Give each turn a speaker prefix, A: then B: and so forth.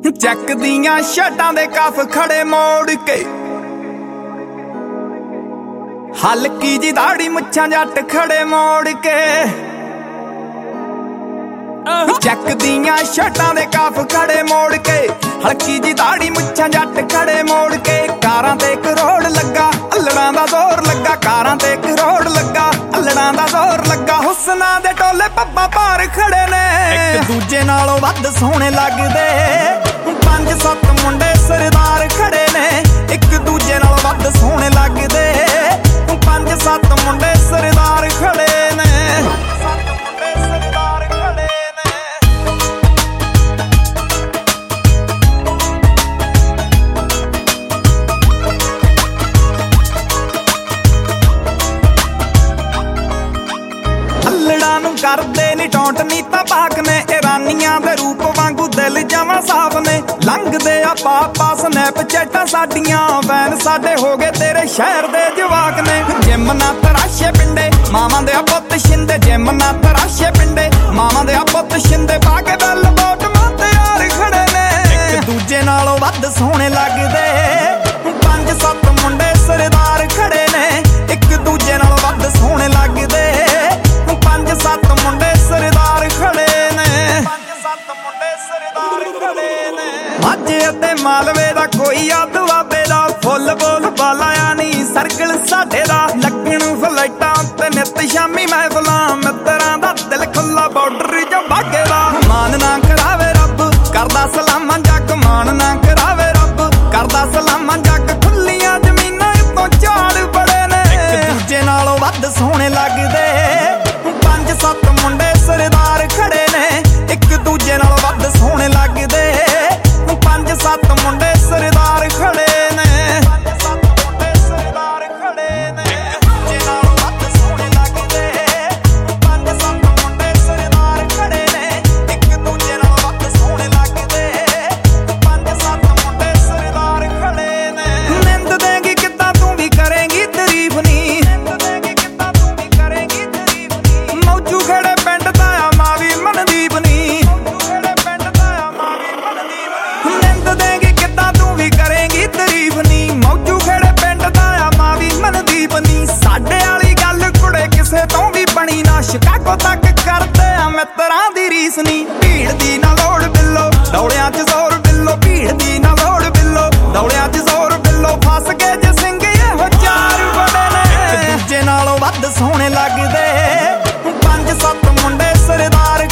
A: ਚੱਕ ਦੀਆਂ ਸ਼ਟਾਂ ਦੇ ਕਫ ਖੜੇ ਮੋੜ ਕੇ, ਹਲਕੀ ਜੀ ਦਾੜੀ ਮੁੱਛਾਂ ਜੱਟ ਖੜੇ ਮੋੜ ਕੇ। ਚੱਕ ਦੀਆਂ ਸ਼ਟਾਂ ਦੇ ਕਫ ਖੜੇ ਮੋੜ ਕੇ, ਹਲਕੀ ਜੀ ਦਾੜੀ ਮੁੱਛਾਂ ਜੱਟ ਖੜੇ ਮੋੜ ਕੇ। ਕਾਰਾਂ ਤੇ ਕਰੋੜ ਲੱਗਾ, ਅਲੜਾਂ ਦਾ ਜ਼ੋਰ ਲੱਗਾ, ਕਾਰਾਂ ਤੇ ਕਰੋੜ ਲੱਗਾ, ਅਲੜਾਂ ਦਾ ਜ਼ੋਰ ਲੱਗਾ। ਹੁਸਨਾਂ ਦੇ ਟੋਲੇ ਪੱਬਾਂ ਭਾਰ ਖੜੇ ਨੇ, ਇੱਕ ਦੂਜੇ ਨਾਲੋਂ ਵੱਧ ਸੋਹਣੇ ਲੱਗਦੇ। 5-7 ਮੁੰਡੇ ਸਰਦਾਰ ਖੜੇ ਨੇ, ਇੱਕ ਦੂਜੇ ਨਾਲੋਂ ਵੱਧ ਸੋਹਣੇ ਲੱਗਦੇ। 5-7 ਮੁੰਡੇ ਸਰਦਾਰ ਖੜੇ ਨੇ, 5-7 ਮੁੰਡੇ ਸਰਦਾਰ ਖੜੇ ਨੇ। ਅਲੜਾਂ ਨੂੰ ਕਰਦੇ ਨੀ ਟੌਂਟ ਨੀਤਾ ਪਾਕ ਨੇ, ਇਰਾਨੀਆਂ ਦੇ ਰੂਪ ਵਾਂਗੂ ਦਿਲ ਜਮਾਂ ਸਾਫ ਨੇ। ਲੰਘਦੇ ਆ ਪਾਪਾ ਸਨੈਪਚੈਟਾਂ ਸਾਡੀਆਂ, ਵੈਨ ਸਾਡੇ ਹੋ ਗਏ ਤੇਰੇ ਸ਼ਹਿਰ ਦੇ ਜਵਾਕ ਨੇ। ਜਿਮ ਨਾ ਤਰਾਸ਼ੇ ਪਿੰਡੇ ਮਾਵਾਂ ਦੇ ਪੁੱਤ ਸ਼ਿੰਦੇ, ਜਿਮ ਨਾ ਤਰਾਸ਼ੇ ਪਿੰਡੇ ਮਾਵਾਂ ਦੇ ਪੁੱਤ ਸ਼ਿੰਦੇ। ਪਾ ਕੇ ਬੈਲ ਬੋਟਮਾਂ ਤੇ ਯਾਰ ਖੜੇ ਨੇ, ਇੱਕ ਦੂਜੇ ਨਾਲੋਂ ਵੱਧ ਸੋਹਣੇ ਲੱਗਦੇ। 5-7 ਮੁੰਡੇ ਸਰਦਾਰ ਖੜੇ ਨੇ, ਇੱਕ ਦੂਜੇ ਨਾਲੋਂ ਵੱਧ ਸੋਹਣੇ ਲੱਗਦੇ। 5-7 ਮੁੰਡੇ ਸਰਦਾਰ ਖੜੇ ਨੇ, 5-7 ਮੁੰਡੇ ਸਰਦਾਰ ਖੜੇ ਨੇ। ਮਾਝੇ ਅਤੇ ਮਾਲਵੇ ਦਾ ਕੋਈ ਦੁਆਬੇ ਦਾ, ਫੁੱਲ ਬੋਲ ਬਾਲਾਇਆ ਨੀ ਸਰਕਲ ਸਾਡੇ ਦਾ। ਲੱਗਣ ਫਲਾਈਟਾਂ ਤੇ ਨਿੱਤ ਸ਼ਾਮੀ ਮਹਿਫਲਾਂ, ਮਿੱਤਰਾਂ ਦਾ ਦਿਲ ਖੁੱਲਾ ਬਾਰਡਰ ਜੋ ਬਾਗੇ ਦਾ। ਮਾਨ ਨਾ ਕਰਾਵੇ ਰੱਬ ਕਰਦਾ ਸਲਾਮਾਂ ਜੱਗ, ਮਾਨ ਨਾ ਕਰਾਵੇ ਰੱਬ ਕਰਦਾ ਸਲਾਮਾਂ ਜੱਗ। ਖੁੱਲੀਆਂ ਜ਼ਮੀਨਾਂ ਤੋਂ ਝਾੜ ਬੜੇ ਨੇ, ਇੱਕ ਦੂਜੇ ਨਾਲੋਂ ਵੱਧ ਸੋਹਣੇ ਲੱਗਦੇ। 5-7 ਮੁੰਡੇ ਸਰਦਾਰ ਖੜੇ ਨੇ, ਇੱਕ ਦੂਜੇ ਨਾਲੋਂ ਵੱਧ ਸੋਹਣੇ ਲੱਗਦੇ। 5-7 ਮੁੰਡੇ ਸਰਦਾਰ ਖੜੇ ਨੇ, 5-7 ਮੁੰਡੇ ਸਰਦਾਰ ਖੜੇ ਨੇ, ਇੱਕ ਦੂਜੇ ਨਾਲੋਂ ਵੱਧ ਸੋਹਣੇ ਲੱਗਦੇ। 5-7 ਮੁੰਡੇ ਸਰਦਾਰ ਖੜੇ ਨੇ, ਇੱਕ ਦੂਜੇ ਨਾਲੋਂ ਵੱਧ ਸੋਹਣੇ ਲੱਗਦੇ। 5-7 ਮੁੰਡੇ ਸਰਦਾਰ ਖੜੇ ਨੇ। ਨਿੰਦ ਦੇਂਗੀ ਕਿੱਦਾਂ ਤੂੰ ਵੀ ਕਰੇਂਗੀ ਤਾਰੀਫ ਨੀ, ਨਿੰਦ ਦੇਂਗੀ ਕਿੱਦਾਂ ਤੂੰ ਵੀ ਕਰੇਂਗੀ ਤਾਰੀਫ ਨੀ। ਮੌਜੂ ਖੇੜੇ ਪਿੰਡ ਦਾ ਆ ਮਾਵੀ ਮਨਦੀਪ ਨੀ, ਮੌਜੂ ਖੇੜੇ ਪਿੰਡ ਦਾ ਆ ਮਾਵੀ ਮਨਦੀਪ ਨੀ। ਨਿੰਦ ਦੇਂਗੀ ਕਿੱਦਾਂ ਤੂੰ ਵੀ ਕਰੇਂਗੀ ਤਾਰੀਫ ਨੀ, ਮੌਜੂ ਖੇੜੇ ਪਿੰਡ ਦਾ ਆ ਮਾਵੀ ਮਨਦੀਪ ਨੀ। ਸਾਡੇ ਵਾਲੀ ਗੱਲ ਕੁੜੇ ਕਿਸੇ ਤੋਂ ਵੀ ਬਣੀ ਨਾ, ਸ਼ਿਕਾਗੋ ਤੱਕ ਕਰਦੇ ਆ ਮਿੱਤਰਾਂ ਦੀ ਰੀਸ ਨੀ। ਭੀੜ ਦੀ ਨਾ ਲੋੜ ਬਿੱਲੋ ਦੌੜਿਆਂ 'ਚ ਜ਼ੋਰ ਬਿੱਲੋ, ਭੀੜ ਦੀ ਨਾ ਲੋੜ ਬਿੱਲੋ ਦੌੜਿਆਂ 'ਚ ਜ਼ੋਰ ਬਿੱਲੋ। ਫਸ ਗਏ ਜੇ ਸਿੰਘ ਇਹੋ ਚਾਰ ਬੜੇ ਨੇ, ਇੱਕ ਦੂਜੇ ਨਾਲੋਂ ਵੱਧ ਸੋਹਣੇ ਲੱਗਦੇ। 5-7 ਮੁੰਡੇ ਸਰਦਾਰ